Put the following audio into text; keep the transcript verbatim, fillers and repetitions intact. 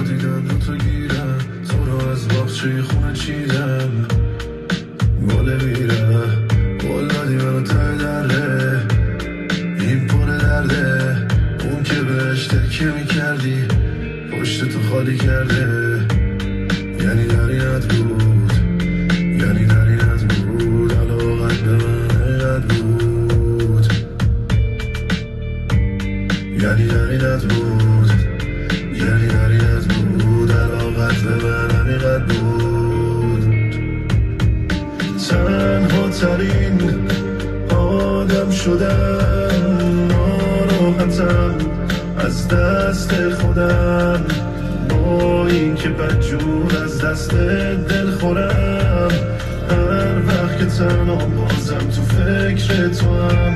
دیدن دوتا گیرم تو رو از باغچه خونه چیدم گله میره گل دادی منو ته دره این پر درده اون که بهش تکیه میکردی پشت تو خالی کرده یعنی دریت بود یعنی دریت بود علاقت به من اینقدر بود یعنی دریت بود یعنی دریت بود علاقت به من اینقدر بود تنها ترین آدم شدم ناراحتم از دست خودم با این که بدجور از دست دل خورم هر وقت که تنها بازم تو فکر تو هم